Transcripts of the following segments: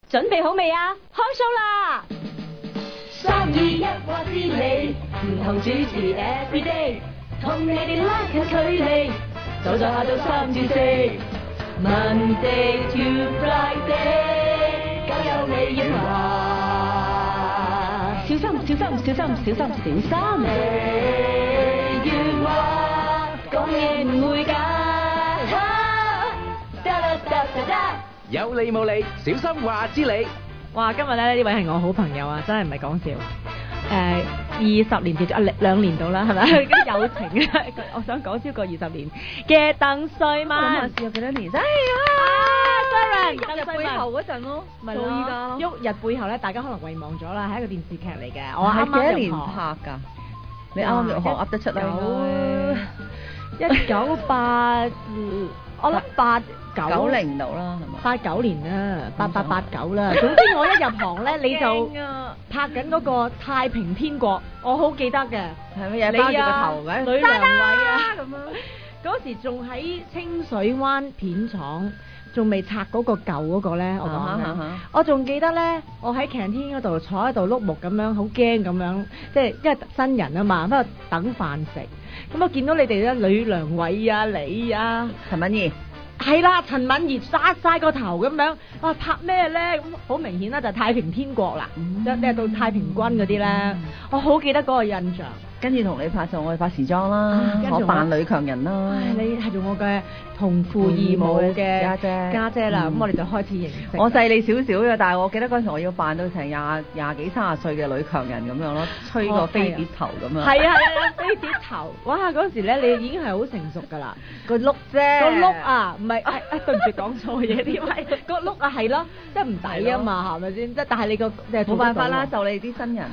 準備好未啊？開 show 啦！3、2、1話知你，唔同主持 everyday， 同你哋拉近距離，走在下晝3至4 ，Monday to Friday， 交有你演話，小心小心小心小心小心，你願話講嘢唔會假。 有理冇理，小心話知你。 哇！今日咧呢位係我好朋友啊，真係唔係講笑。20年接咗2年到啦，係咪？啲友情啊，我想講超過20年嘅鄧萃雯。 諗下試有幾多年？ Sharon， 喐日背後嗰陣咯， 咪到依家咯。 喐日背後咧，大家可能遺忘咗啦，係一個電視劇嚟嘅。我係啱啱幾多年拍㗎？你啱啱入行噏得出啦。1980，我諗 89度啦，係咪 ？89年啦，8889啦。總之我一入行咧，你就拍緊嗰個太平天國，我好記得嘅。 係咪又包住個頭嘅？ 呂良偉啊，咁樣。嗰時仲喺清水灣片廠，仲未拆嗰個舊嗰個咧，我講嘅。我仲記得咧，我喺 canteen 嗰度坐喺度碌木咁樣，好驚咁樣，即係因為新人啊嘛，喺度等飯食。咁我見到你哋咧，呂良偉啊，你啊， 陳敏儀。 係啦，陳敏儀沙晒個頭咁樣，哇拍咩咧？咁好明顯啦，就係太平天國啦，即係到太平軍嗰啲咧，我好記得嗰個印象。 跟住同你拍就我哋拍時裝啦，我扮女強人啦。 你係做我嘅同父異母嘅家姐啦，咁我哋就開始認識。 我細你少少嘅，但係我記得嗰時我要扮到成廿幾30歲嘅女強人咁樣咯，吹個飛碟頭咁樣。 係啊，飛碟頭，哇！嗰時咧你已經係好成熟㗎啦， 個碌啫， 個碌啊，唔係對唔住講錯嘢添，個碌啊係咯，即係唔抵啊嘛，係咪先？即係但係你個冇辦法啦，就你啲新人。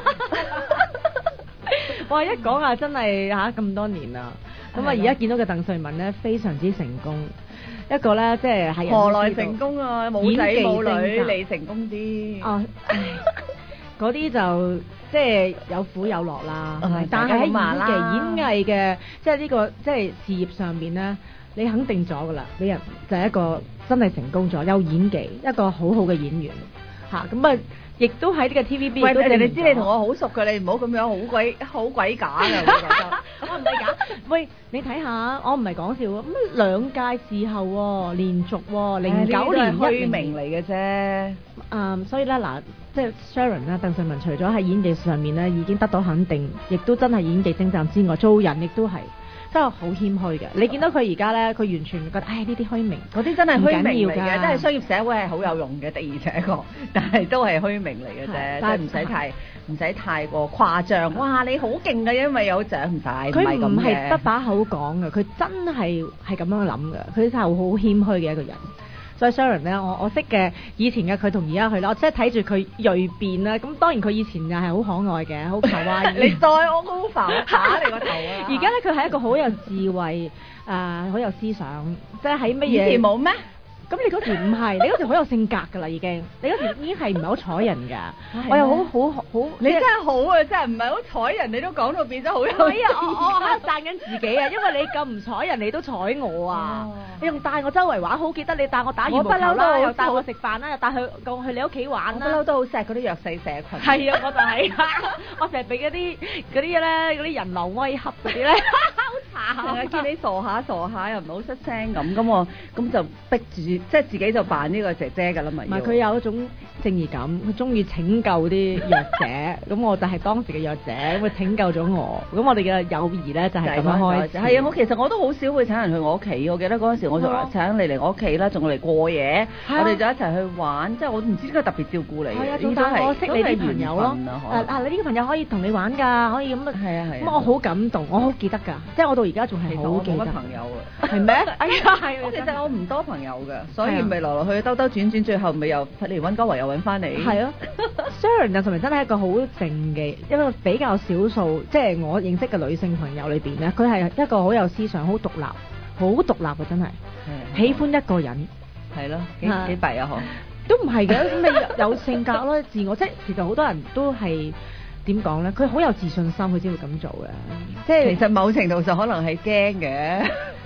哇！一講啊，真係咁多年啦，咁啊而家見到嘅鄧萃雯咧非常之成功，一個咧即係係何來成功啊？冇仔冇女，你成功啲。 哦，嗰啲就即係有苦有樂啦，但係喺演藝嘅即係呢個即係事業上邊咧，你肯定咗㗎啦，俾人就係一個真係成功咗，有演技，一個好好嘅演員嚇，咁啊。亦都喺呢個 TVB。 喂，你知你同我好熟嘅，你唔好咁樣好鬼假㗎，我覺得。 我唔係假。喂，你睇下，我唔係講笑喎。咁2屆視后喎，連續喎，09年虛名嚟嘅啫。 所以咧嗱，即係 Sharon 啦，鄧萃雯除咗喺演技上面咧已經得到肯定，亦都真係演技精湛之外，做人亦都係。真係好謙虛嘅，你見到佢而家咧，佢完全覺得，唉呢啲虛名， 嗰啲真係虛名嚟嘅， 真係商業社會係好有用嘅，的而且確，但係都係虛名嚟嘅啫，即係唔使太過誇張。哇，你好勁嘅，因為有獎唔使， 佢唔係得把口講嘅，佢真係咁樣諗嘅，佢真係好謙虛嘅一個人。所以 Sharon 咧，我識嘅以前嘅佢同而家佢啦，我即係睇住佢鋭變啦。咁當然佢以前又係好可愛嘅，好卡哇伊。 你再我高浮打你個頭啊！ 而家咧佢係一個好有智慧，好有思想，即係喺乜嘢？ 以前冇咩？ 咁你嗰時唔係，你嗰時好有性格㗎啦已經，你嗰時已經係唔係好睬人㗎？我又好， 你真係好啊！真係唔係好睬人，你都講到變咗好有。 我喺度讚緊自己啊，因為你咁唔睬人，你都睬我啊！你仲帶我周圍玩，好記得你帶我打羽毛球啦，又帶我食飯啦，又帶去你屋企玩啦。 不嬲都好錫嗰啲弱勢社群。 係啊，我就係，我成日俾嗰啲人流威嚇嗰啲咧，好慘。 見你傻下又唔好出聲咁就逼住。即係自己就扮呢個姐姐㗎啦嘛， 唔係佢有一種正義感，佢中意拯救啲弱者，咁我就係當時嘅弱者，咁佢拯救咗我，咁我哋嘅友誼咧就係咁樣開始。 係啊，其實我都好少會請人去我屋企，我記得嗰陣時我就請你嚟我屋企啦，仲嚟過夜，我哋就一齊去玩，即係我唔知點解特別照顧你。係啊， 仲帶我識你啲朋友咯。你呢個朋友可以同你玩㗎，可以咁啊。 係啊。 咁我好感動，我好記得㗎，即係我到而家仲係好記得。 其實我冇乜朋友啊。 係咩？哎呀，係。 其實我唔多朋友㗎。所以咪來來去兜兜轉轉，最後咪又嚟溫哥華又揾翻你。係咯，Sharon 鄧萃雯真係一個好靜嘅，一個比較少數，即係我認識嘅女性朋友裏邊咧，佢係一個好有思想、好獨立、好獨立嘅真係，喜歡一個人。係咯，幾弊啊！嗬，都唔係嘅，咁咪有性格咯，自我即係其實好多人都係點講咧？佢好有自信心，佢先會咁做嘅。即係其實某程度上可能係驚嘅。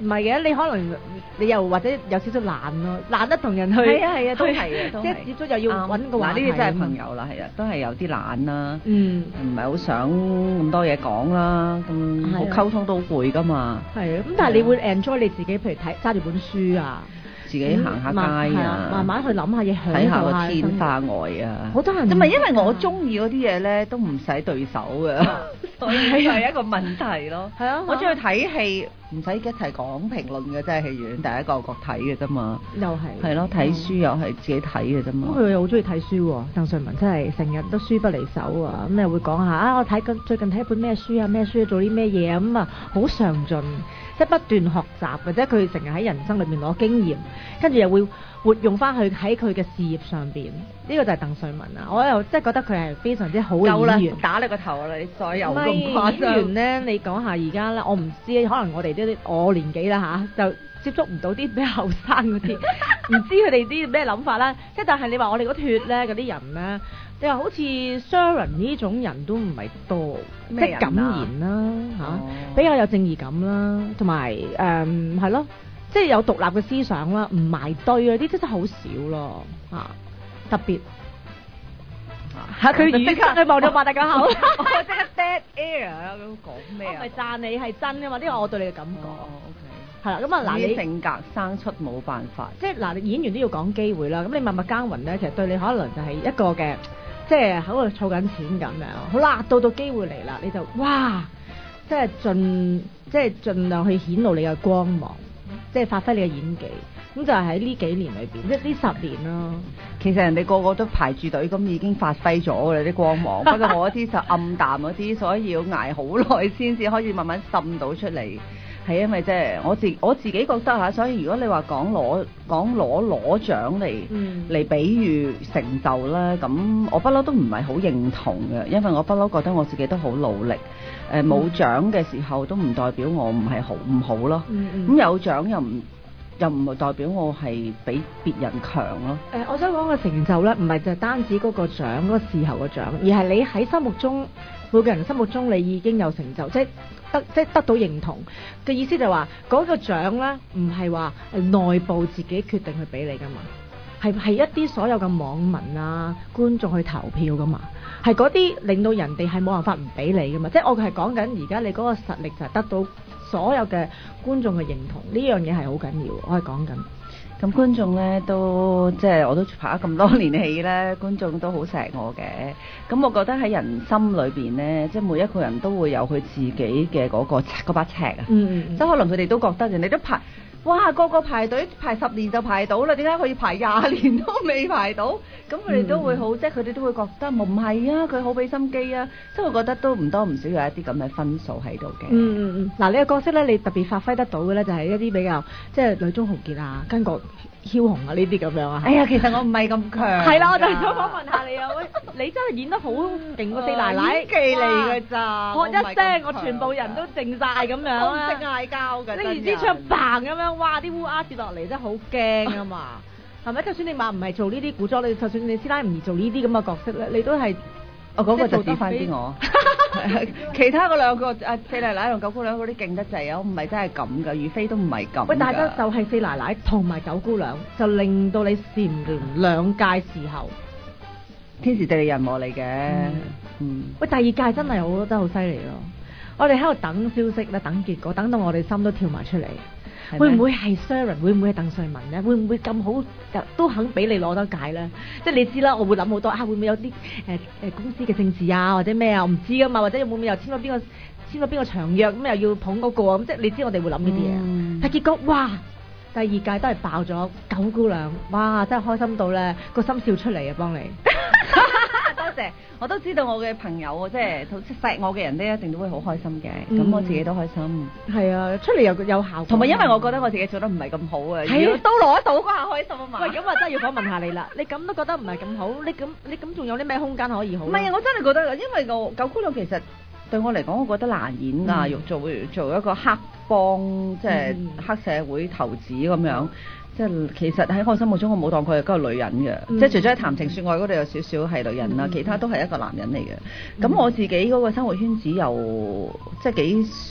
唔係嘅，你可能你又或者有少少懶咯，懶得同人去。 係啊，都係嘅，都係。 即係接觸又要揾個話題。 嗱，呢啲真係朋友啦，係啊，都係有啲懶啦。 唔係好想咁多嘢講啦，咁好溝通都攰噶嘛。 係啊，咁但係你會 enjoy 你自己，譬如揸住本書啊。 自己行下街啊， 慢慢去諗下嘢， 睇下個天花外啊。 好多人唔係因為我中意嗰啲嘢咧，都唔使對手嘅，所以係一個問題咯。係啊，我中意睇戲，唔使一齊講評論嘅，真係戲院第一個睇嘅啫嘛。又係。係咯，睇書又係自己睇嘅啫嘛。咁佢又好中意睇書喎，鄧萃雯真係成日都書不離手啊！咁又會講下我最近睇一本咩書啊，咩書做啲咩嘢啊，咁啊好上進。即係不斷學習，或者佢成日喺人生裏面攞經驗，跟住又會活用翻去喺佢嘅事業上邊。呢個就係鄧萃雯啊！我又即係覺得佢係非常之好嘅演員。打你個頭啦！你再有咁誇張。演員咧，你講下而家咧，我唔知，可能我哋我年紀啦嚇，就接觸唔到啲比較後生嗰啲，唔知佢哋啲咩諗法啦。即係但係你話我哋嗰脱咧嗰啲人咧。你話好似 Sharon 呢種人都唔係多，即係敢言啦嚇，比較有正義感啦，同埋係咯，即係有獨立嘅思想啦，唔埋堆啊啲真係好少咯嚇，特別嚇佢即刻佢望咗擘大個口，我即刻 dead air 啊！咁講咩啊？我唔係讚你係真㗎嘛，呢個我對你嘅感覺。係啦，咁啊嗱，你性格生出冇辦法，即係嗱，演員都要講機會啦。咁你默默耕耘咧，其實對你可能就係一個嘅。即係喺度儲緊錢咁樣，好啦，到機會嚟啦，你就哇，即係盡量去顯露你嘅光芒，即係發揮你嘅演技。咁就係喺呢幾年裏邊，即係呢10年咯。其實人哋個個都排住隊，咁已經發揮咗㗎啦啲光芒。不過我啲就暗淡嗰啲，所以要捱好耐先至可以慢慢滲到出嚟。係因為即係我自己覺得嚇，所以如果你話講攞獎嚟比喻成就咧，咁我不嬲都唔係好認同嘅，因為我不嬲覺得我自己都好努力。冇獎嘅時候都唔代表我唔係唔好咯。咁有獎又唔係代表我係比別人強咯。我想講嘅成就咧，唔係就單止嗰個獎嗰個時候嘅獎，而係你喺心目中每個人心目中你已經有成就，即係得到認同嘅意思就係話嗰個獎咧，唔係話內部自己決定去俾你噶嘛，係一啲所有嘅網民啊觀眾去投票噶嘛，係嗰啲令到人哋係冇辦法唔俾你噶嘛，即係我係講緊而家你嗰個實力就係得到所有嘅觀眾嘅認同，呢樣嘢係好緊要，我係講緊。咁觀眾咧都即係我都拍咗咁多年戲咧，觀眾都好錫我嘅。咁我覺得喺人心裏邊咧，即係每一個人都會有佢自己嘅嗰把尺啊。即係可能佢哋都覺得人哋都排，哇個個排隊排10年就排到啦，點解佢要排20年都未排到？咁佢哋都會好，即係佢哋都會覺得唔係啊，佢好俾心機啊。即係我覺得都唔多唔少有一啲咁嘅分數喺度嘅。嗱，你個角色咧，你特別發揮得到嘅咧，就係一啲比較即係女中豪傑啊，巾幗梟雄啊呢啲咁樣啊。哎呀，其實我唔係咁強。係啦，我就係想訪問下你啊，你真係演得好勁過四奶奶。演技嚟㗎咋？喝一聲，我全部人都靜晒咁樣。我唔識嗌交㗎。你唔知唱嘭咁樣，哇！啲烏鴉跌落嚟真係好驚啊嘛。係咪？就算你話唔係做呢啲古裝，你就算你師奶唔做呢啲咁嘅角色咧，你都係我嗰個就指翻啲我。其他嗰兩個四奶奶同九姑娘嗰啲勁得滯啊！我唔係真係咁噶，如妃都唔係咁。喂，大家就係四奶奶同埋九姑娘，就令到你蟬聯兩屆視后，天時地利人和嚟嘅。喂，第二屆真係好犀利咯！我哋喺度等消息咧，等結果，等到我哋心都跳埋出嚟。會唔會係 Sharon？ 會唔會係鄧萃雯咧？會唔會咁好都肯俾你攞得解咧？即係你知啦，我會諗好多會唔會有啲公司嘅政治啊，或者咩啊？我唔知噶嘛，或者會唔會又簽咗邊個長約咁又要捧嗰個啊？咁即係你知我哋會諗呢啲嘢。但結果哇，第二屆都係爆咗九姑娘，哇！真係開心到咧個心笑出嚟啊！幫你。多謝，我都知道我嘅朋友即係錫我嘅人咧，一定都會好開心嘅。咁我自己都開心。係啊，出嚟有效果。同埋因為我覺得我自己做得唔係咁好啊，都攞得到嗰下開心啊嘛。喂，咁啊真係要訪問下你啦。你咁都覺得唔係咁好，你咁仲有啲咩空間可以好？唔係啊，我真係覺得，因為個九姑娘其實對我嚟講，我覺得難演㗎，要做一個黑幫，即係黑社會頭子咁樣。即係其實喺我心目中，我冇當佢係一個女人嘅，即係除咗喺談情説愛嗰度有少少係女人啦，其他都係一個男人嚟嘅。咁我自己嗰個生活圈子又即係幾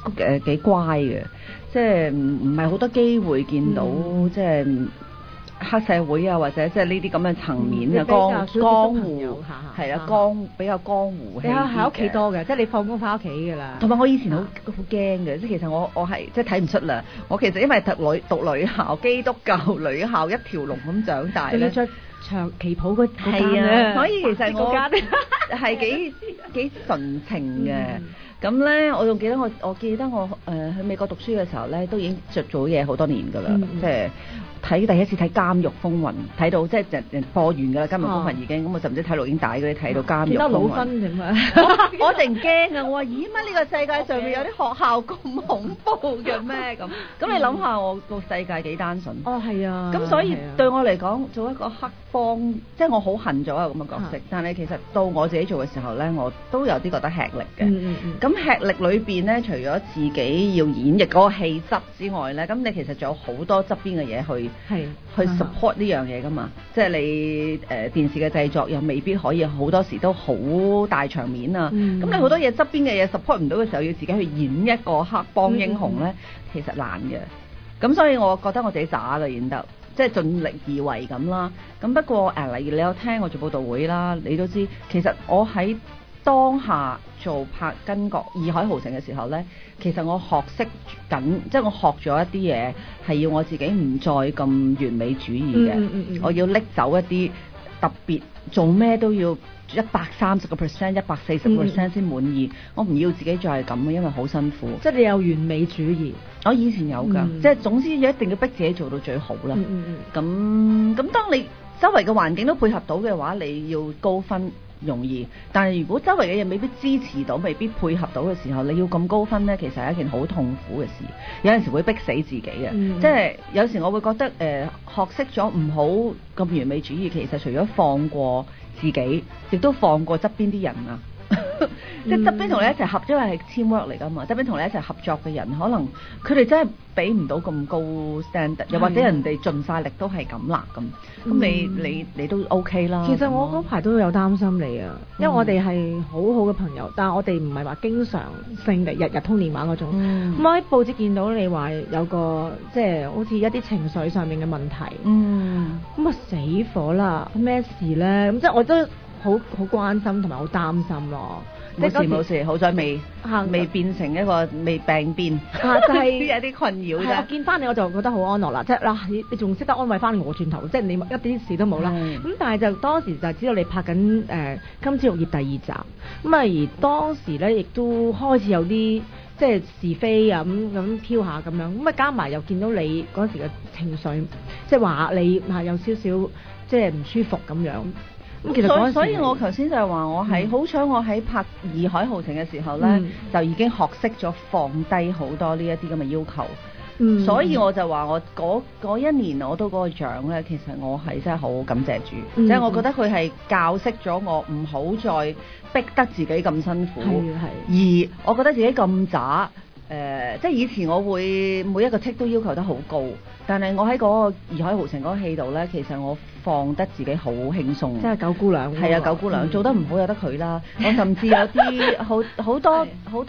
幾乖嘅，即係唔係好多機會見到即係黑社會啊，或者即係呢啲咁嘅層面嘅江湖係啦，比較江湖氣啲喺屋企多嘅，即係你放工翻屋企㗎啦。 同埋我以前好驚嘅，即係其實我係即係睇唔出啦。我其實因為讀女校，基督教女校一條龍咁長大咧， 着長旗袍嗰係啊，所以其實我係幾純情嘅。咁咧，我仲記得我記得我去美國讀書嘅時候咧，都已經做嘢好多年㗎啦，即係。睇第一次睇《監獄風雲》，睇到即係人播完㗎啦，《監獄風雲》已經咁我就唔知睇錄影帶嗰啲睇到《監獄風雲》。見得老分點啊！我突然驚啊！我話咦乜呢個世界上面有啲學校咁恐怖嘅咩咁？咁你諗下我個世界幾單純？ 哦係啊！ 咁所以對我嚟講，做一個黑幫，即係我好恨做一個咁嘅角色。但係其實到我自己做嘅時候咧，我都有啲覺得吃力嘅。咁吃力裏邊咧，除咗自己要演繹嗰個氣質之外咧，咁你其實仲有好多側邊嘅嘢去 support 呢樣嘢噶嘛，即係你電視嘅製作又未必可以好多時都好大場面啊，咁你好多嘢側邊嘅嘢 support 唔到嘅時候，要自己去演一個黑幫英雄咧，其實難嘅。咁所以我覺得我自己渣嘅演得，即係盡力而為咁啦。咁不過例如你有聽我做報道會啦，你都知其實我喺當下做拍巾幗義海豪情嘅時候呢，其實我學識緊，即係我學咗一啲嘢，係要我自己唔再咁完美主義嘅，我要拎走一啲特別，做咩都要130%、140%先滿意，我唔要自己再係咁嘅，因為好辛苦。 即係你有完美主義， 我以前有㗎，即係總之一定要逼自己做到最好啦。咁當你周圍嘅環境都配合到嘅話，你要高分容易，但係如果周圍嘅嘢未必支持到，未必配合到嘅時候，你要咁高分呢，其實係一件好痛苦嘅事。有陣時會逼死自己嘅，即係有時我會覺得學識咗唔好咁完美主義，其實除咗放過自己，亦都放過側邊啲人啊。即係側邊同你一齊合，因為係 teamwork 嚟㗎嘛。側邊同你一齊合作嘅人，可能佢哋真係俾唔到咁高 standard，又或者人哋盡晒力都係咁啦咁。咁你都 OK 啦。 其實我嗰排都有擔心你啊，因為我哋係好好嘅朋友，但係我哋唔係話經常性地日日通電話嗰種。咁我喺報紙見到你話有個即係好似一啲情緒上面嘅問題。咁啊死火啦！咩事咧？咁即係我都好關心同埋好擔心咯。 冇事，好在未變成一個未病變，就係有啲困擾啫。 我見翻你我就覺得好安樂啦，即係嗱，你仲識得安慰翻我轉頭，即係你一啲事都冇啦。咁但係就當時就知道你拍緊《金枝玉葉》第2集，咁啊而當時咧亦都開始有啲即係是非咁飄下咁樣，咁啊加埋又見到你嗰時嘅情緒，即係話你有少少即係唔舒服咁樣。咁其實所以我頭先就係話我係好彩，我喺拍《義海豪情》嘅時候咧，就已經學識咗放低好多呢一啲咁嘅要求。所以我就話我嗰一年攞到嗰個獎咧，其實我係真係好感謝主，即係我覺得佢係教識咗我唔好再逼得自己咁辛苦，而我覺得自己咁渣。即係以前我會每一個 take 都要求得好高，但係我喺嗰個《義海豪情》嗰個戲度咧，其實我放得自己好輕鬆。 即係九姑娘。 係啊，九姑娘做得唔好有得佢啦。我甚至有啲好多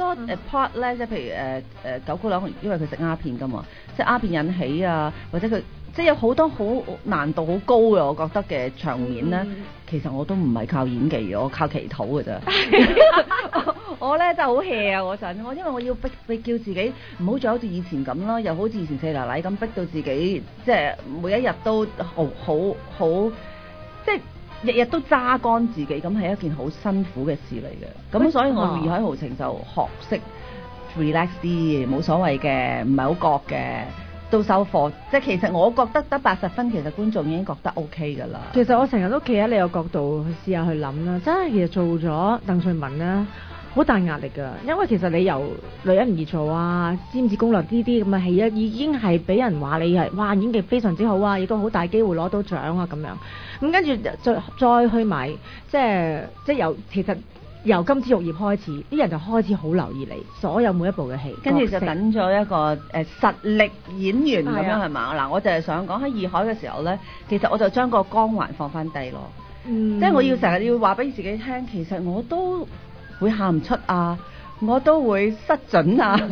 plot 咧，即係譬如九姑娘，因為佢食鴉片㗎嘛，即係鴉片引起啊，或者佢即係有好多好難度好高嘅，我覺得嘅場面咧，其實我都唔係靠演技嘅，我靠祈禱嘅啫。我咧真係好 hea 啊嗰陣，因為我要逼叫自己唔好再好似以前咁啦，又好似以前四奶奶咁逼到自己，即係每一日都好，即係日日都揸乾自己，咁係一件好辛苦嘅事嚟嘅。咁所以我義海豪情就學識 relax 啲，冇所謂嘅，唔係好覺嘅。都收貨，即係其實我覺得得80分，其實觀眾已經覺得 OK 㗎啦。 其實我成日都企喺你個角度去試下去諗啦，真係其實做咗鄧萃雯咧，好大壓力㗎，因為其實你由女人唔易做啊，尖子攻略呢啲咁嘅戲啊，已經係俾人話你係哇演技非常之好啊，亦都好大機會攞到獎啊咁樣。咁跟住再去埋即係由其實。由金枝玉葉開始，啲人就開始好留意你所有每一部嘅戲， 跟住就等咗一個實力演員咁樣係嘛？嗱，我就係想講喺義海嘅時候咧，其實我就將個光環放翻低咯，即係我要成日要話俾自己聽，其實我都會喊唔出啊，我都會失準啊。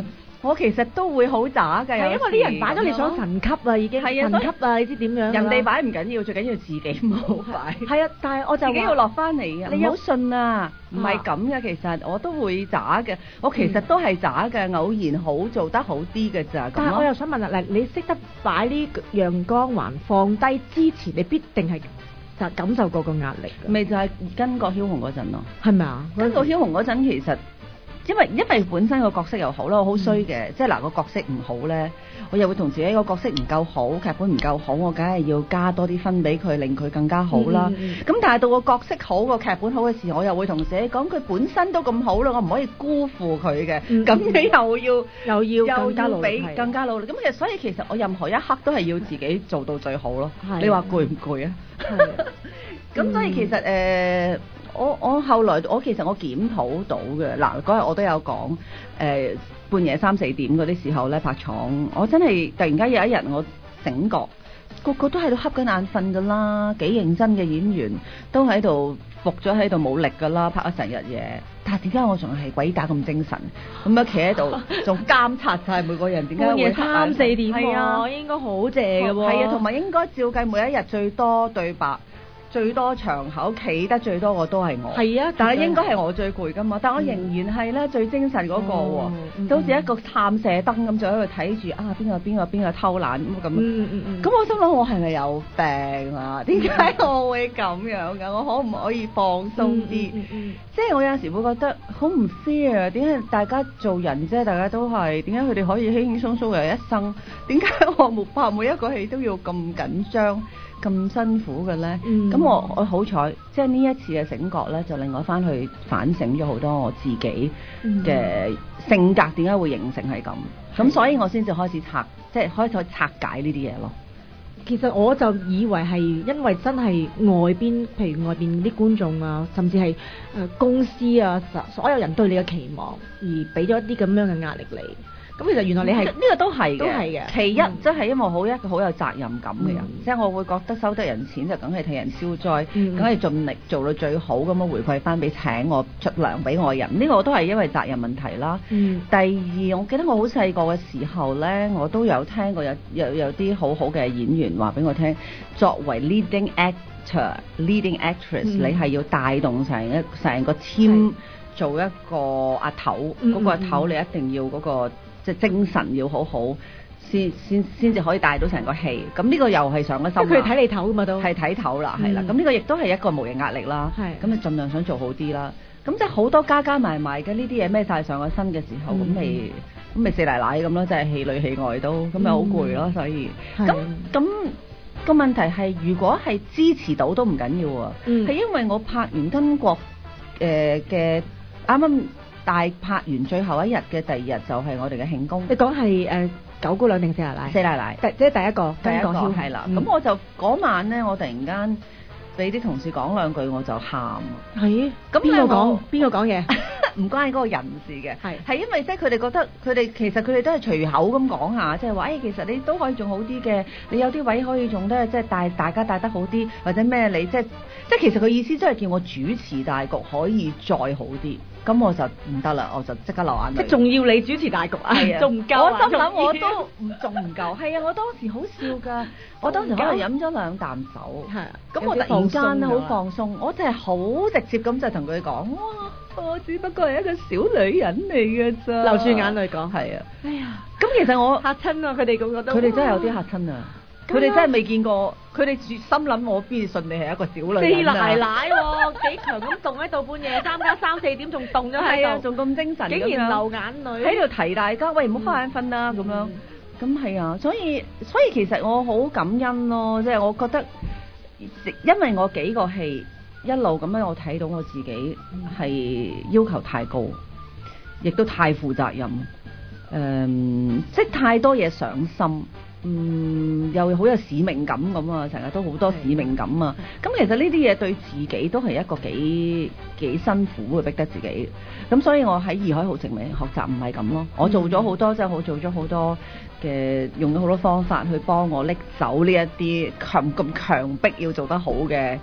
我其實都會好渣㗎， 因為啲人擺咗你上神級啊，已經神級啊，你知點樣？ 人哋擺唔緊要，最緊要自己唔好擺。 係啊，但係我就自己要落翻嚟啊！你唔好信啊，唔係咁嘅。其實我都會渣嘅，我其實都係渣嘅，偶然好做得好啲嘅咋。 但係我又想問啦，嗱，你識得擺呢樣光環放低之前，你必定係就感受過個壓力。 咪就係跟過梟雄嗰陣咯， 係咪啊？ 跟過梟雄嗰陣其實。因為本身個角色又好啦，我好衰嘅，即係嗱個角色唔好咧，我又會同自己個角色唔夠好，劇本唔夠好，我梗係要加多啲分俾佢，令佢更加好啦。咁但係到個角色好，個劇本好嘅時候，我又會同自己講，佢本身都咁好啦，我唔可以辜負佢嘅。咁你又要更加努力。咁其實我任何一刻都係要自己做到最好咯。你話攰唔攰啊？咁所以其實我後來其實我檢討到嘅，嗱嗰日我都有講，半夜3、4點嗰啲時候咧拍廠，我真係突然間有一日我醒覺，個個都喺度瞌緊眼瞓噶啦，幾認真嘅演員都喺度伏咗喺度冇力噶啦，拍咗成日嘢，但係點解我仲係鬼打咁精神，咁樣企喺度仲監察晒每個人點解會半夜3、4點係啊， 應該好謝嘅喎， 係啊，同埋應該照計每一日最多對白。最多場口企得最多個都係我，係啊，但係應該係我最攰噶嘛，但我仍然係咧最精神嗰個喎，就好似一個探射燈咁，就喺度睇住啊邊個偷懶咁，咁我心諗我係咪有病啊？點解我會咁樣㗎？我可唔可以放鬆啲？即係我有陣時會覺得好唔 fair 啊！點解大家做人啫？大家都係點解佢哋可以輕輕鬆鬆嘅一生？點解我冇拍每一個戲都要咁緊張？咁辛苦嘅咧，咁我好彩，即係呢一次嘅醒覺咧，就令我翻去反省咗好多我自己嘅性格點解會形成係咁，咁所以我先至開始開始拆解呢啲嘢咯。 其實我就以為係因為真係外邊，譬如外邊啲觀眾啊，甚至係公司啊，所有人對你嘅期望而俾咗一啲咁樣嘅壓力你。咁其實原來你係呢個都係嘅，其一即係因為一個好有責任感嘅人，即係我會覺得收得人錢就梗係替人消災，梗係盡力做到最好咁樣回饋翻俾請我出糧俾我人，呢個都係因為責任問題啦。第二，我記得我好細個嘅時候呢，我都有聽過有啲好好嘅演員話俾我聽，作為 leading actor、leading actress，你係要帶動成個 team 做一個阿頭，嗰個阿頭你一定要嗰個。即係精神要好好，先至可以帶到成個戲。咁呢個又係上咗心。 即係佢睇你頭㗎嘛都。係睇頭啦，係啦。咁呢個亦都係一個無形壓力啦。咁你盡量想做好啲啦。咁即係好多加埋嘅呢啲嘢孭晒上個身嘅時候，咁咪四奶奶咁咯，即係戲裏戲外都，咁咪好攰咯。所以咁個問題係，如果係支持到都唔緊要啊。係因為我拍完巾幗嘅啱啱。大拍完最後一日嘅第二日就係我哋嘅慶功。你講係九姑娘定四奶奶？四奶奶，即係第一個係啦。咁我就嗰晚咧，我突然間俾啲同事講兩句，我就喊。係。咁邊個講嘢？唔關嗰個人事嘅，係因為即係佢哋覺得其實佢哋都係隨口咁講下，即係話其實你都可以做好啲嘅，你有啲位可以用得即係大家帶得好啲，或者咩你即係其實佢意思即係叫我主持大局可以再好啲。咁我就唔得啦，我就即刻流眼淚。即仲要你主持大局啊？仲唔夠啊？我心諗我都仲唔夠。係啊，我當時好笑㗎。我當時可能飲咗2啖酒。係。咁我突然間好放鬆，我就係好直接咁就同佢講：哇，我只不過係一個小女人嚟嘅咋。流住眼淚講。係啊。哎呀！咁其實我嚇親啊！佢哋咁覺得。佢哋真係有啲嚇親啊！佢哋真係未見過，佢哋心諗我邊信你係一個小女人啊！四奶奶喎，幾強咁凍喺度半夜3加3、4點仲凍咗喺度，仲咁精神，竟然流眼淚喺度提大家，喂唔好瞌眼瞓啦咁樣。咁係啊，所以其實我好感恩咯，即係我覺得，因為我幾個戲一路咁樣，我睇到我自己係要求太高，亦都太負責任，即係太多嘢上心。又好有使命感咁啊！成日都好多使命感啊！咁其實呢啲嘢對自己都係一個幾辛苦嘅，逼得自己。咁所以我喺義海豪情未學習唔係咁咯。我做咗好多，即係我做咗好多嘅，用咗好多方法去幫我拎走呢一啲咁強迫要做得好嘅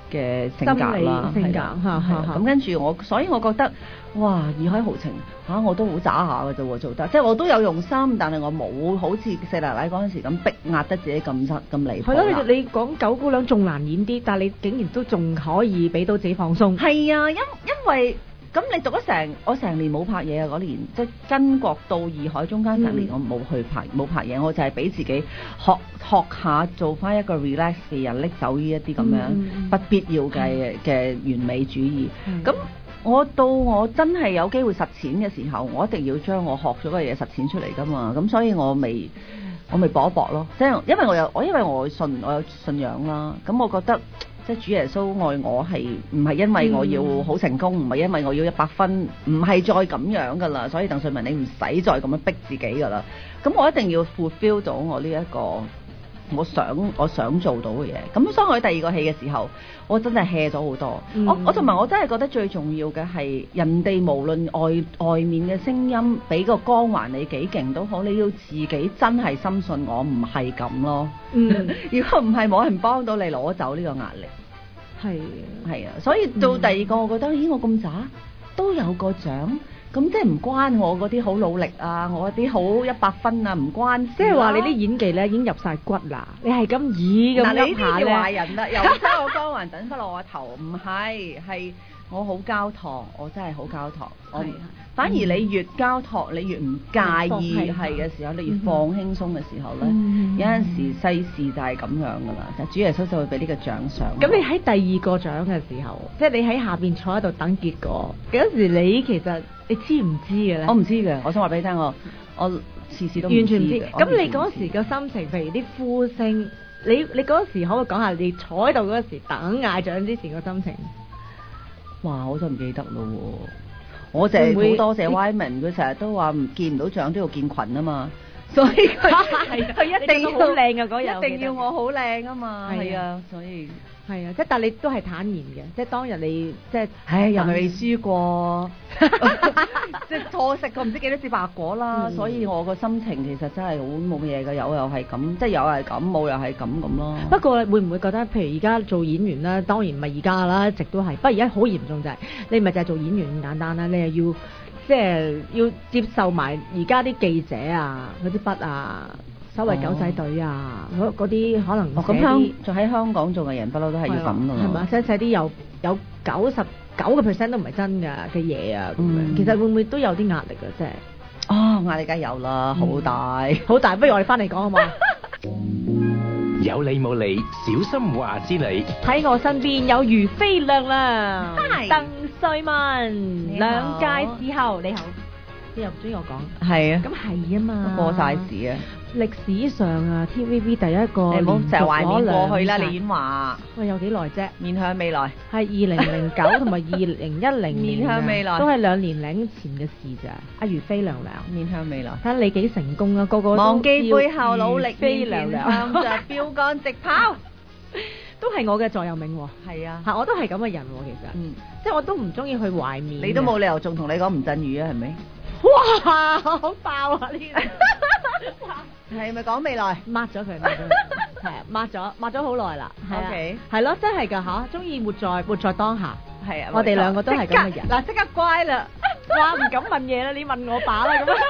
嘅性格啦， 性格咁跟住所以我覺得哇，義海豪情我都好渣下嘅啫喎，做得即係我都有用心，但係我冇好似四奶奶嗰陣時咁逼壓得自己咁離譜。 係咯，你講九姑娘仲難演啲，但係你竟然都仲可以俾到自己放鬆。 係啊，因為咁你讀咗我成年冇拍嘢啊嗰年，即係巾幗到義海中間成年我冇拍嘢，我就係俾自己學下做翻一個 relax 嘅人，拎走呢一啲咁樣不必要嘅完美主義。咁到我真係有機會實踐嘅時候，我一定要將我學咗嘅嘢實踐出嚟㗎嘛。咁所以我未搏一搏咯，即係因為我有信仰啦。咁我覺得即係主耶穌愛我係唔係因為我要好成功，唔係因為我要100分，唔係再咁樣㗎啦。所以鄧萃雯你唔使再咁樣逼自己㗎啦。咁我一定要 fulfill 到我呢一個我想做到嘅嘢。咁所以我喺第2個戲嘅時候，我真係 hea 咗好多。我同埋我真係覺得最重要嘅係人哋無論外面嘅聲音俾個光環你幾勁都好，你要自己真係深信我唔係咁咯。如果唔係冇人幫到你攞走呢個壓力。係啊，所以到第2個我覺得咦，我咁渣都有個獎。咁即係唔關我嗰啲好努力啊，我嗰啲好100分啊，唔關事。 即係話你啲演技咧已經入晒骨啦，你係咁咁嗱，你呢啲叫壞人啦，又將我光環等翻落我頭，唔係我好交託，我真係好交託。反而你越交託，你越唔介意係嘅時候，你越放輕鬆嘅時候咧，有陣時世事就係咁樣噶啦，就主耶穌就會俾呢個獎賞。 咁你喺第2個獎嘅時候，即係你喺下邊坐喺度等結果，嗰時你其實你知唔知嘅咧？ 我唔知嘅，我想話俾你聽，我事事都完全唔知。咁你嗰時個心情，譬如啲呼聲，你嗰時可唔可以講下你坐喺度嗰時等嗌獎之前個心情？ 哇！我真唔記得咯喎。我就係好多謝 Wyman，佢成日都話見唔到獎都要見群啊嘛，所以佢一定要好靚啊嗰日，一定要我好靚啊嘛，係啊，所以係啊，即係但係你都係坦然嘅，即係當日你即係又未輸過，即係錯食過唔知幾多次白果啦，所以我個心情其實真係好冇嘢嘅，有又係咁，即係有係咁，冇又係咁咯。 不過會唔會覺得，譬如而家做演員啦，當然唔係而家啦，一直都係，不過而家好嚴重就係你唔係就係做演員咁簡單啦，你又要即係要接受埋而家啲記者啊嗰啲筆啊。所謂狗仔隊啊，嗰啲可能咁就喺香港做嘅人不嬲都係要咁噶啦， 係咪？寫啲有99% 都唔係真㗎嘅嘢啊，咁樣其實會唔會都有啲壓力啊？即係壓力梗係有啦，好大好大。不如我哋翻嚟講好嘛？ 有理冇理，小心話之你。 喺我身邊有余飛亮啦，鄧萃雯兩屆之後，你好。你又唔中意我講？ 係啊， 咁係啊嘛， 過晒時啊！ 歷史上啊 TVB 第一個， 你唔好成日懷念過去啦，李婉華。 喂，有幾耐啫？ 面向未來。係 2009同埋2010年。 面向未來。 都係2年零前嘅事咋？阿余飛亮亮。 面向未來。 睇下你幾成功啊！個個都忘記背後努力， 飛亮亮向着標杆直跑。 都係我嘅座右銘喎。 係啊。 我都係咁嘅人喎，其實。即係我都唔中意去懷緬。 你都冇理由仲同你講吳鎮宇啊，係咪？ 哇！好爆啊！呢個係咪講未來？ 抹咗佢，係抹咗好耐啦。 OK， 係咯，真係㗎嚇，中意活在當下。 係啊， 我哋兩個都係咁嘅人。 嗱，即刻乖啦！ 哇，唔敢問嘢啦，你問我把啦咁樣。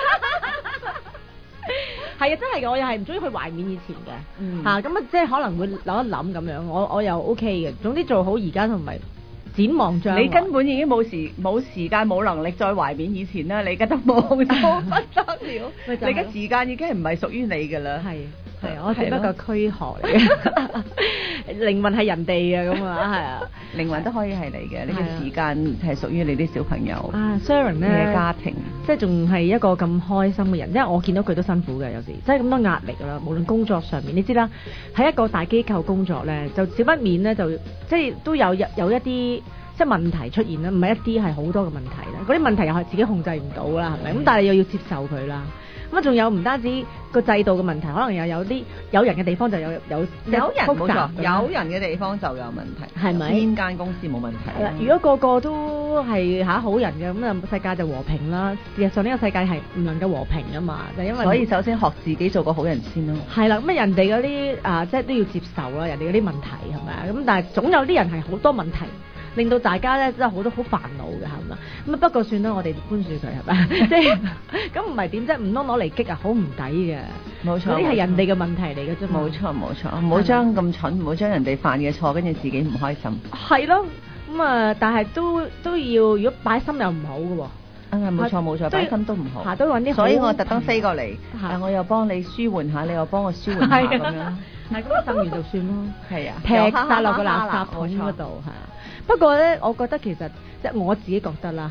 係啊，真係嘅，我又係唔中意去懷緬以前嘅嚇，咁即係可能會諗一諗咁樣，我又 OK 嘅。總之做好而家同埋。展望將來， 你根本已經冇時間冇能力再懷緬以前啦，你覺得望到不得了，你嘅時間已經係唔係屬於你㗎啦。 係我只不過軀殼嚟嘅，靈魂係人哋嘅咁啊，係啊， 靈魂都可以係你嘅，你嘅時間係屬於你啲小朋友 Sharon 你嘅家庭， 即係仲係一個咁開心嘅人，因為我見到佢都辛苦嘅，有時即係咁多壓力啦，無論工作上面，你知啦，喺一個大機構工作咧，就少不免咧，就即係都有一啲即係問題出現啦，唔係一啲係好多嘅問題啦，嗰啲問題又係自己控制唔到啦，係咪？咁但係又要接受佢啦。 咁啊，仲有唔單止個制度嘅問題，可能又有人嘅地方就有人冇錯，有人嘅地方就有問題， 係咪？ 邊間公司冇問題？ 如果個個都係好人嘅，咁啊世界就和平啦。事實上呢個世界係唔能夠和平噶嘛，就因為所以首先學自己做個好人先咯。 係啦，咁人哋嗰啲即係都要接受啦，人哋嗰啲問題係咪啊？咁但係總有啲人係好多問題。令到大家咧真係好多好煩惱嘅係嘛，咁啊不過算啦，我哋寬恕佢係咪？即係咁唔係點啫？唔通攞嚟激啊，好唔抵嘅。 冇錯， 嗰啲係人哋嘅問題嚟嘅啫嘛。 冇錯冇錯，唔好將咁蠢，唔好將人哋犯嘅錯，跟住自己唔開心。 係咯，咁啊，但係都要，如果擺心又唔好嘅喎。 冇錯冇錯，擺心都唔好。 都揾啲， 所以我特登飛過嚟，我又幫你舒緩下，你又幫我舒緩下咁樣。 係咁，呻完就算咯。 係啊， 劈曬落個垃圾桶嗰度係啊。不過咧，我覺得其實即係我自己覺得啦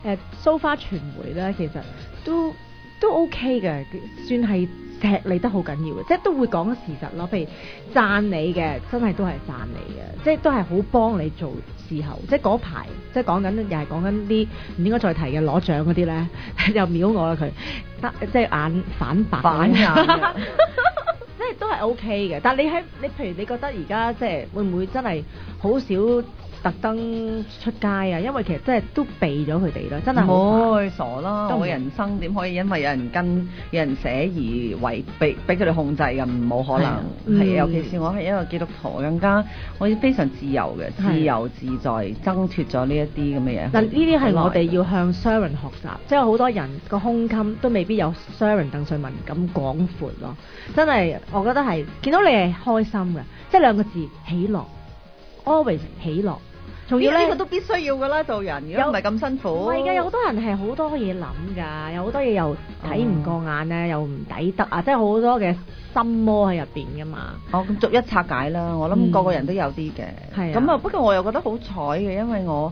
so far 傳媒咧，其實都 OK 嘅，算係錫你得好緊要嘅，即係都會講事實咯。譬如讚你嘅，真係都係讚你嘅，即係都係好幫你做事後。即係嗰排，即係講緊又係講緊啲唔應該再提嘅攞獎嗰啲咧，又秒我啦佢，即係眼反白反眼。即係都係 OK 嘅，但係你譬如你覺得而家即係會唔會真係好少特登出街啊？因為其實真係都避咗佢哋啦，真係唔會傻啦！我人生點可以因為有人跟有人寫而俾佢哋控制㗎？冇可能係，尤其是我係一個基督徒，更加我非常自由嘅，自由自在，掙脫咗呢一啲咁嘅嘢。 嗱，呢啲係我哋要向 Sharon 學習，即係好多人個胸襟都未必有 Sharon 鄧萃雯咁廣闊咯。真係，我覺得係見到你係開心嘅，即係兩個字喜樂 ，always 喜樂。仲要呢個都必須要㗎啦，做人如果唔係咁辛苦。 唔係㗎，有好多人係好多嘢諗㗎，有好多嘢又睇唔過眼咧，又唔抵得啊，即係好多嘅心魔喺入邊㗎嘛。 咁逐一拆解啦，我諗個個人都有啲嘅。係咁啊，不過我又覺得好彩嘅，因為我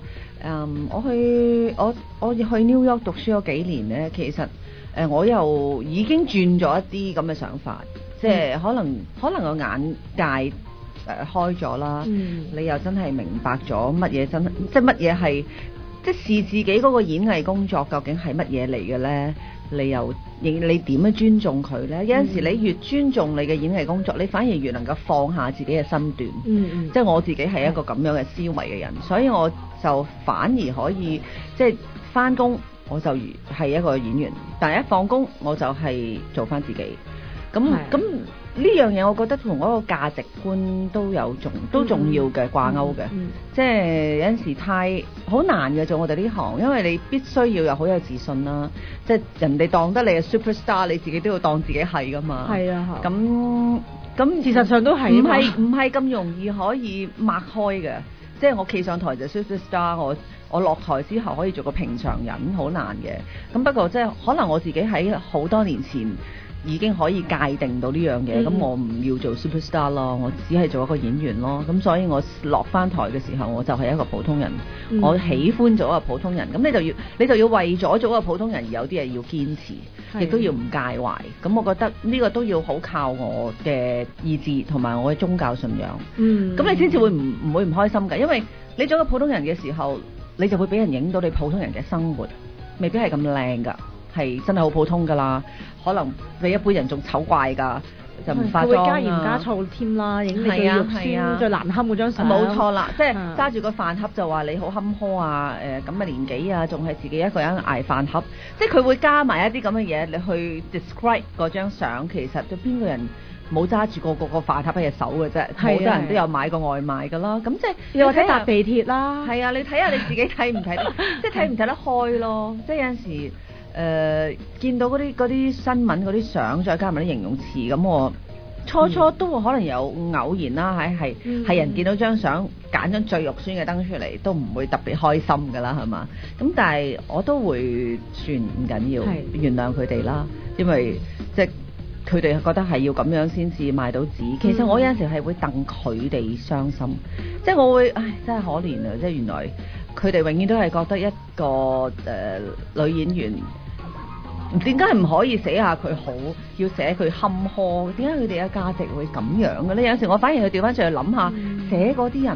去 New York 讀書嗰幾年咧，其實我又已經轉咗一啲咁嘅想法，即係可能個眼界。開咗啦，你又真係明白咗乜嘢即係乜嘢係，即係視自己嗰個演藝工作究竟係乜嘢嚟嘅咧？你點樣尊重佢咧？有陣時你越尊重你嘅演藝工作，你反而越能夠放下自己嘅身段。即係我自己係一個咁樣嘅思維嘅人，所以我就反而可以即係返工我就係一個演員，但係一放工我就係做返自己。咁呢樣嘢，我覺得同嗰個價值觀都重要嘅掛鈎嘅，即係有陣時好難嘅做我哋呢行，因為你必須要有好有自信啦，即係人哋當得你係 superstar， 你自己都要當自己係噶嘛。係啊，咁事實上都係唔係咁容易可以擘開嘅，即係我企上台就 superstar， 我落台之後可以做個平常人，好難嘅。咁不過即係可能我自己喺好多年前已經可以界定到呢樣嘢，咁我唔要做 superstar 咯，我只係做一個演員咯。咁所以我落翻台嘅時候，我就係一個普通人。我喜歡做一個普通人，咁你就要為咗做一個普通人而有啲嘢要堅持，亦都要唔介懷。咁我覺得呢個都要好靠我嘅意志同埋我嘅宗教信仰。咁你先至會唔會唔開心㗎？因為你做一個普通人嘅時候，你就會俾人影到你普通人嘅生活，未必係咁靚㗎。係真係好普通㗎啦，可能比一般人仲醜怪㗎，就唔化妝啊，會加鹽加醋添啦，影你最肉酸最難堪嗰張相。冇錯啦，即係揸住個飯盒就話你好坎坷啊，咁嘅年紀啊，仲係自己一個人捱飯盒，即係佢會加埋一啲咁嘅嘢，你去 describe 嗰張相，其實對邊個人冇揸住個飯盒喺隻手嘅啫，好多人都有買過外賣㗎啦，咁即係又或者搭地鐵啦，係啊，你睇下你自己睇唔睇得，即係睇唔睇得開咯，即係有陣時。見到嗰啲新聞嗰啲相，再加埋啲形容詞，咁我初都會可能有偶然啦，係人見到張相揀張最肉酸嘅燈出嚟，都唔會特別開心㗎啦，係嘛？咁但係我都會算唔緊要，原諒佢哋啦，因為即係佢哋覺得係要咁樣先至賣到紙。其實我有陣時係會戥佢哋傷心，即係我會真係可憐啊！即係原來佢哋永遠都係覺得一個女演員。點解唔可以寫下佢好，要寫佢坎坷？點解佢哋嘅價值會咁樣嘅咧？有時我反而去調翻轉去諗下，寫嗰啲人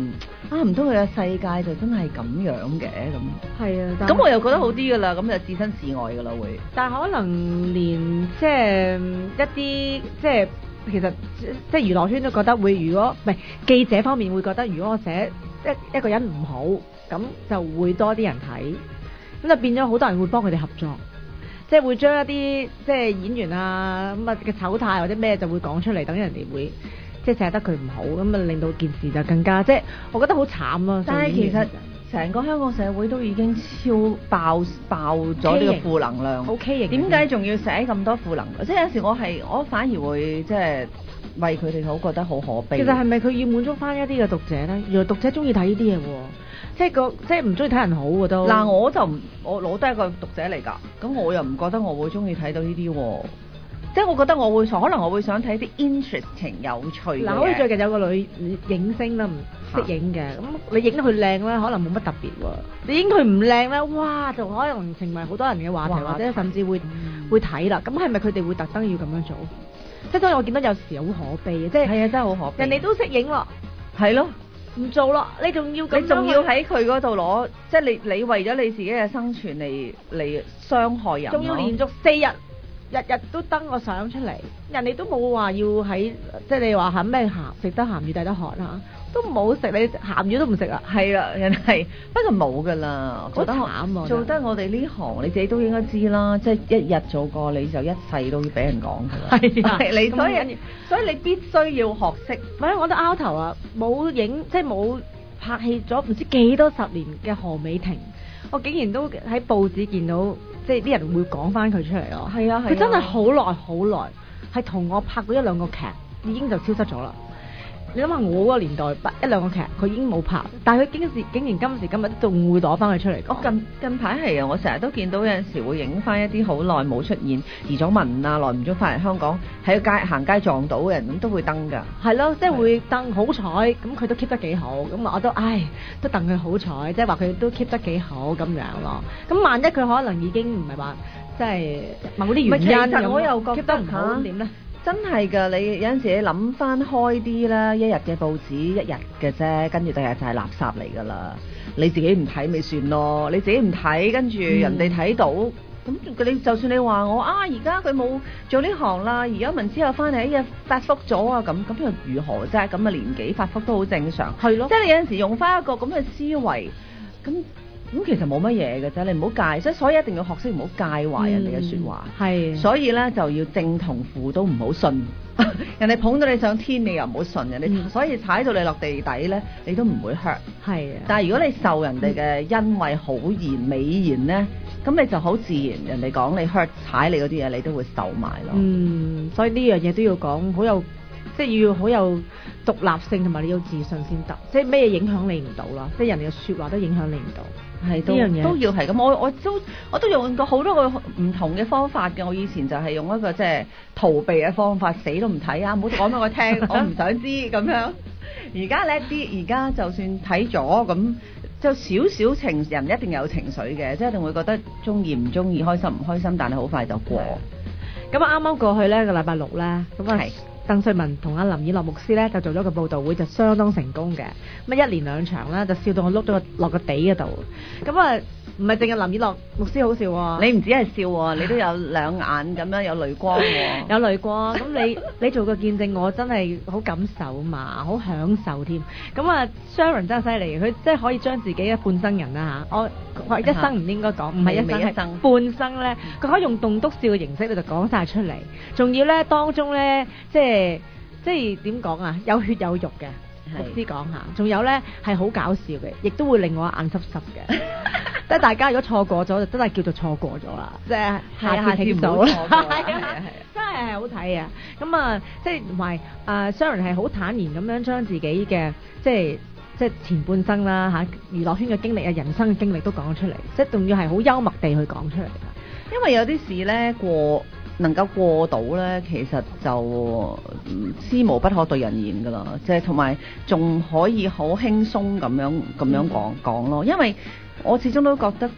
唔通佢嘅世界就真係咁樣嘅咁。 係啊， 咁我又覺得好啲㗎啦，咁就置身事外㗎啦會。 但係可能連即係一啲即係其實即係娛樂圈都覺得會，如果唔係記者方面會覺得，如果我寫一個人唔好，咁就會多啲人睇，咁就變咗好多人會幫佢哋合作。即係會將一啲即係演員啊咁啊嘅醜態或者咩就會講出嚟，等人哋會即係寫得佢唔好，咁啊令到件事就更加即係我覺得好慘咯。 但係其實成個香港社會都已經超爆咗呢個負能量， 好畸形。 點解仲要寫咁多負能量？即係有時我反而會即係為佢哋好覺得好可悲。 其實係咪佢要滿足翻一啲嘅讀者咧？原來讀者中意睇呢啲嘢喎。即係唔中意睇人好嘅都。 嗱，我都係一個讀者嚟㗎，咁我又唔覺得我會中意睇到呢啲喎。即係我覺得可能我會想睇啲 interesting 有趣嘅。 嗱，好似最近有個女影星啦，唔識影嘅，咁你影得佢靚咧，可能冇乜特別喎。你影佢唔靚咧，哇，就可能成為好多人嘅話題，或者甚至會睇啦。咁係咪佢哋會特登要咁樣做？即係當然我見到有時好可悲嘅，即係係啊，真係好可悲。人哋都識影咯，係咯。唔做咯，你仲要喺佢嗰度攞，即係你為咗你自己嘅生存嚟傷害人， 仲要連續4日日日都登個相出嚟，人哋都冇話要喺即係你話係咩鹹食得鹹魚抵得渴啊，都冇食，你鹹魚都唔食啊， 係啦，人係不過冇噶啦， 好慘啊！ 做得我哋呢行，你自己都應該知啦，即係一日做過你就一世都要俾人講噶啦， 係啊， 你所以你必須要學識。 唔係我都拗頭啊，冇影即係冇拍戲咗唔知幾多10年嘅何美婷，我竟然都喺報紙見到。即係啲人會講翻佢出嚟咯，係啊，佢真係好耐，係同我拍過1-2個劇，已經就消失咗啦。你諗下我嗰個年代1-2個劇，佢已經冇拍，但係佢竟然今時今日仲會攞翻佢出嚟講。 近排係啊，我成日都見到有陣時會影翻一啲好耐冇出現移咗民啊，耐唔中翻嚟香港喺個行街撞到嘅人咁都會登㗎。係咯， 即係會登，好彩咁佢都 keep 得幾好，咁我都都戥佢好彩，即係話佢都 keep 得幾好咁樣咯。咁萬一佢可能已經唔係話即係某啲原因咁， 我又覺得 keep 得唔好點咧？ 真係㗎，你有陣時你諗翻開啲啦，一日嘅報紙一日嘅啫，跟住第日就係垃圾嚟㗎啦。你自己唔睇咪算咯，你自己唔睇，跟住人哋睇到，咁你就算你話我而家佢冇做呢行啦，而家文之後翻嚟一日發福咗啊，咁又如何啫？咁嘅年紀發福都好正常，係咯。即係你有陣時用翻一個咁嘅思維，咁其實冇乜嘢嘅啫，你唔好介，所以一定要學識唔好介懷人哋嘅説話。係，所以咧就要正同負都唔好信，人哋捧到你上天，你又唔好信人哋，所以踩到你落地底咧，你都唔會 hurt。係啊，但係如果你受人哋嘅恩惠、好言、美言咧，咁你就好自然，人哋講你 hurt 踩你嗰啲嘢，你都會受埋咯。所以呢樣嘢都要講好有。即係要好有獨立性同埋你要自信先得，即係咩影響你唔到啦，即係人哋嘅説話都影響你唔到，係呢樣嘢都要係咁。我都用過好多個唔同嘅方法嘅。我以前就係用一個即係逃避嘅方法，死都唔睇啊，唔好講俾我聽，我唔想知咁樣。而家叻啲，而家就算睇咗咁，就少情人一定有情緒嘅，即係一定會覺得中意唔中意，開心唔開心，但係好快就過。咁啱啱過去呢個禮拜6咧，咁啊。鄧萃雯同阿林以諾牧師咧就做咗個報道會，就相當成功嘅。咁1連2場啦，就笑到我碌咗落個地嗰度。咁啊，唔係淨係林以諾牧師好笑喎，你唔止係笑喎，你都有兩眼咁樣有淚光喎，有淚光。咁你做個見證，我真係好感受嘛，好享受添。咁啊 Sharon 真係犀利，佢即係可以將自己嘅半生人啦嚇，我一生唔應該講，唔係一生係半生咧，佢可以用棟篤笑嘅形式你就講晒出嚟，仲要咧當中咧即係點講啊？有血有肉嘅，牧師講下，仲有咧係好搞笑嘅，亦都會令我眼濕濕嘅。即係大家如果錯過咗，就真係叫做錯過咗啦。即係下次唔好錯過，係真係好睇啊！咁啊，即係同埋Sharon 係好坦然咁樣將自己嘅即係前半生啦嚇，娛樂圈嘅經歷啊，人生嘅經歷都講出嚟，即係仲要係好幽默地去講出嚟。因為有啲事咧能夠過到咧，其實就思無不可對人言噶啦，即係同埋仲可以好輕鬆咁樣講咯。因為我始終都覺得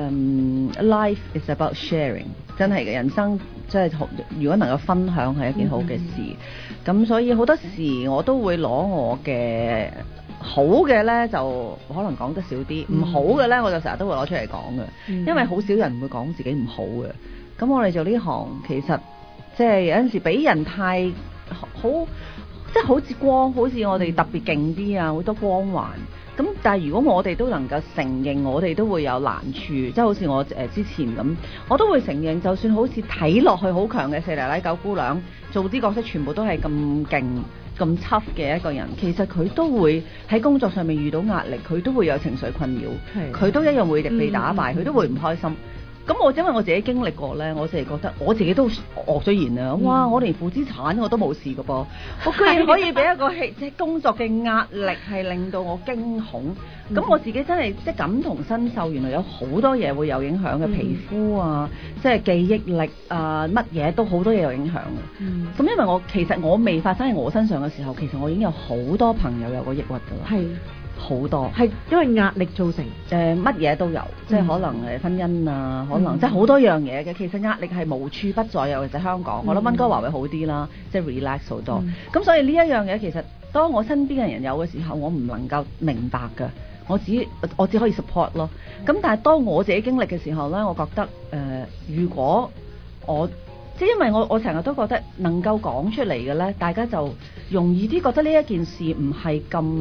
life is about sharing， 真係嘅人生即係如果能夠分享係一件好嘅事。咁所以好多時我都會攞我嘅好嘅咧就可能講得少啲，唔好嘅咧我就成日都會攞出嚟講嘅，因為好少人會講自己唔好嘅。咁我哋做呢行其實即係有陣時俾人太好，即係好似光，好似我哋特別勁啲啊，好多光環。咁但係如果我哋都能夠承認，我哋都會有難處，即係好似我之前咁，我都會承認，就算好似睇落去好強嘅四奶奶九姑娘，做啲角色全部都係咁勁、咁 tough 嘅一個人，其實佢都會喺工作上面遇到壓力，佢都會有情緒困擾，佢都一樣會被打敗，佢都會唔開心。咁我因為我自己經歷過咧，我就係覺得我自己都愕咗然啊！哇，我連負資產我都冇試過噃，我居然可以俾一個即係工作嘅壓力係令到我驚恐。咁我自己真係即係感同身受，原來有好多嘢會有影響嘅，皮膚啊，即係記憶力啊，乜嘢都好多嘢有影響嘅。咁因為其實我未發生喺我身上嘅時候，其實我已經有好多朋友有過抑鬱㗎啦。係。好多係因為壓力造成， 乜嘢都有，即係可能婚姻啊，可能即係好多樣嘢嘅。其實壓力係無處不在，尤其是香港。我諗溫哥華會好啲啦，即係 relax 好多。咁所以呢一樣嘢其實當我身邊嘅人有嘅時候，我唔能夠明白㗎，我只可以 support 咯。咁但係當我自己經歷嘅時候咧，我覺得如果我即係因為我成日都覺得能夠講出嚟嘅咧，大家就容易啲覺得呢一件事唔係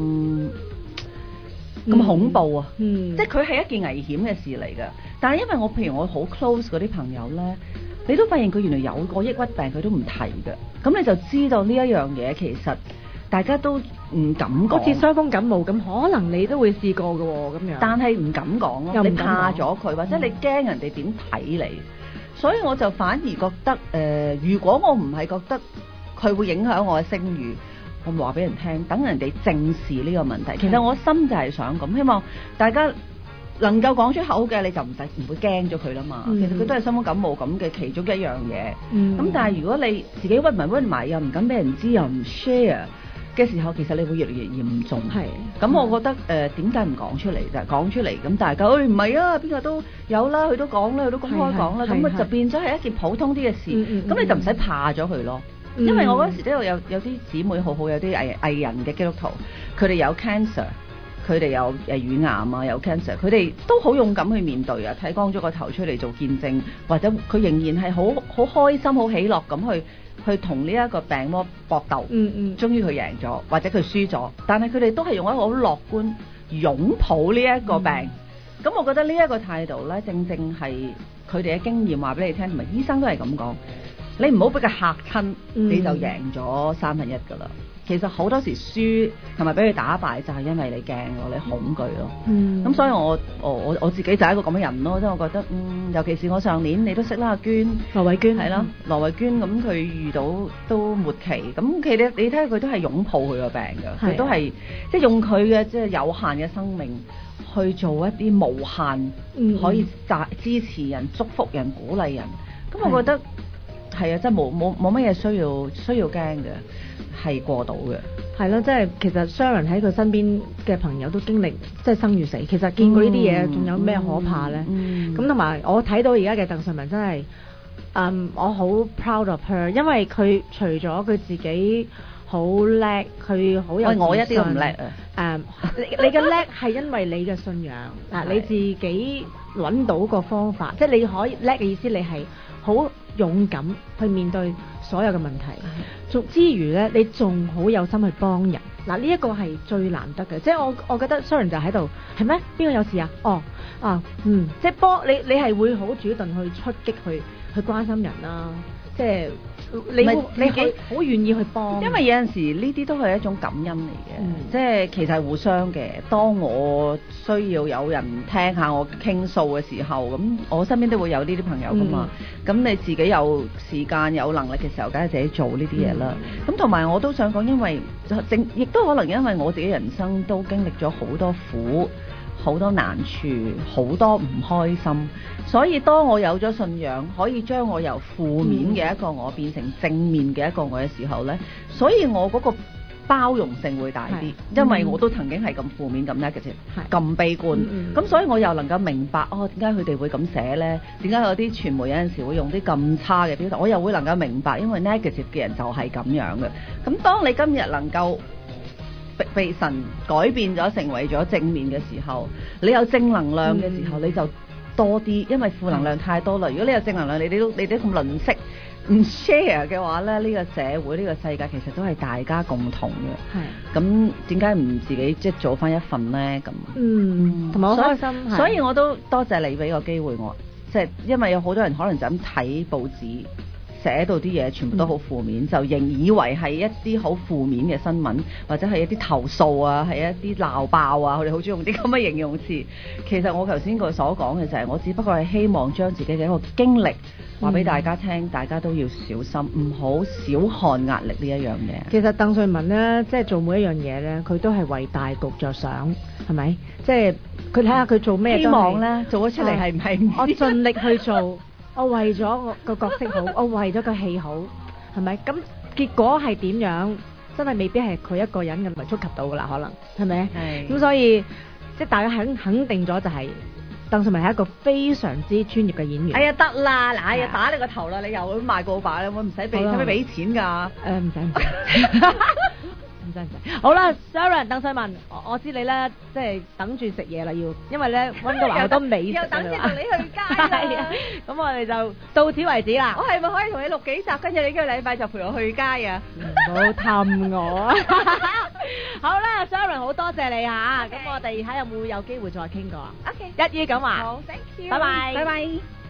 咁恐怖啊！即係佢係一件危險嘅事嚟㗎。但係因為譬如我好 close 嗰啲朋友咧，你都發現佢原來有過抑鬱病，佢都唔提㗎。咁你就知道呢一樣嘢其實大家都唔敢講。 好似傷風感冒咁，可能你都會試過㗎喎，咁樣。 但係唔敢講咯，你怕咗佢，或者你驚人哋點睇你。所以我就反而覺得如果我唔係覺得佢會影響我嘅聲譽，我咪話俾人聽，等人哋正視呢個問題。其實我心就係想咁，希望大家能夠講出口嘅，你就唔會驚咗佢啦嘛。其實佢都係傷風感冒咁嘅其中一樣嘢。咁但係如果你自己屈埋又唔敢俾人知，又唔 share 嘅時候，其實你會越嚟越嚴重。咁我覺得點解唔講出嚟啫？講出嚟咁大家唔係啊，邊個都有啦，佢都講啦，佢都公開講啦，咁就變咗係一件普通啲嘅事。咁你就唔使怕咗佢咯。因為我嗰時都有啲姊妹好好，有啲藝人嘅基督徒，佢哋有 cancer， 佢哋有乳癌啊，有 cancer， 佢哋都好勇敢去面對啊，剃光咗個頭出嚟做見證，或者佢仍然係好開心、好喜樂咁去同呢一個病魔搏鬥。終於佢贏咗，或者佢輸咗，但係佢哋都係用一個好樂觀擁抱呢一個病。咁我覺得呢一個態度呢，正正係佢哋嘅經驗話俾你聽，同埋醫生都係咁講。你唔好俾佢嚇親，你就贏咗1/3㗎啦。其實好多時輸同埋俾佢打敗，就係因為你驚咯，你恐懼咯。咁所以我自己就係一個咁嘅人咯，即係我覺得尤其是我上年你都識啦，阿娟羅慧娟係啦， 羅慧娟咁佢遇到都末期，咁其實你睇下佢都係擁抱佢個病㗎，佢都係即係用佢嘅即係有限嘅生命去做一啲無限可以支持人、祝福人、鼓勵人。咁我覺得。係啊，即係冇乜嘢需要驚嘅，係過到嘅。 係咯，即係其實 Sharon 喺佢身邊嘅朋友都經歷即係生與死，其實見過呢啲嘢，仲有咩可怕咧？咁同埋我睇到而家嘅鄧萃雯真係，我好 proud of her， 因為佢除咗佢自己好叻，佢好有自信。 我一啲都唔叻啊！ 你嘅叻係因為你嘅信仰啊，你自己揾到個方法，即係你可以叻嘅意思，你係好勇敢去面對所有嘅問題，之餘咧，你仲好有心去幫人。嗱，呢一個係最難得嘅，即係我覺得 Sharon 就喺度，係咩？邊個有事啊？即係幫你係會好主動去出擊去關心人啦，即係你好願意去幫。 因為有陣時呢啲都係一種感恩嚟嘅，即係其實係互相嘅。當我需要有人聽下我傾訴嘅時候，咁我身邊都會有呢啲朋友噶嘛。咁你自己有時間有能力嘅時候，梗係自己做呢啲嘢啦。咁同埋我都想講，因為亦都可能因為我自己人生都經歷咗好多苦、好多難處、好多唔開心，所以當我有咗信仰，可以將我由負面嘅一個我變成正面嘅一個我嘅時候呢，所以我嗰個包容性會大啲，因為我都曾經係咁負面咁 negative，咁悲觀，咁所以我又能夠明白點解佢哋會咁寫呢？點解有啲傳媒有陣時會用啲咁差嘅表達，我又會能夠明白，因為 negative 嘅人就係咁樣嘅。咁當你今日能夠被神改變咗，成為咗正面嘅時候，你有正能量嘅時候，你就多啲，因為負能量太多啦。如果你有正能量，你哋都咁吝嗇唔 share 嘅話咧，呢個社會呢個世界其實都係大家共同嘅。係。咁點解唔自己即係做翻一份咧？咁同埋好開心。 所以我都多謝你俾個機會我，即係因為有好多人可能就咁睇報紙。寫到啲嘢全部都好負面，就仍以為係一啲好負面嘅新聞，或者係一啲投訴啊，係一啲鬧爆啊，佢哋好中意用啲咁嘅形容詞。其實我頭先佢所講嘅就係，我只不過係希望將自己嘅一個經歷話俾大家聽，大家都要小心，唔好小看壓力呢一樣嘢。 其實鄧萃雯呢，即係做每一樣嘢呢，佢都係為大局着想，係咪？即係佢睇下佢做咩都希望呢做咗出嚟係唔係？ 我盡力去做。我為咗我個角色好，我為咗個戲好，係咪？咁結果係點樣？真係未必係佢一個人咁嚟觸及到噶啦，可能係咪？係。咁所以即係大家肯定咗就係鄧萃雯係一個非常之專業嘅演員。 哎呀得啦，嗱，哎呀打你個頭啦！你又賣告白啦，我唔使俾，使唔使俾錢㗎？ 唔使。唔使，好啦 ，Sharon 鄧萃雯，我知你咧，即係等住食嘢啦，要，因為咧溫哥華好多美食， 又等住同你去街啦。 咁我哋就到此為止啦。 我係咪可以同你錄幾集，跟住你今個禮拜就陪我去街啊？ 唔好氹我。好啦 ，Sharon 好多謝你嚇，咁我哋睇有冇有機會再傾過啊？ OK，一於咁話。 好 ，Thank you， 拜拜， 拜拜。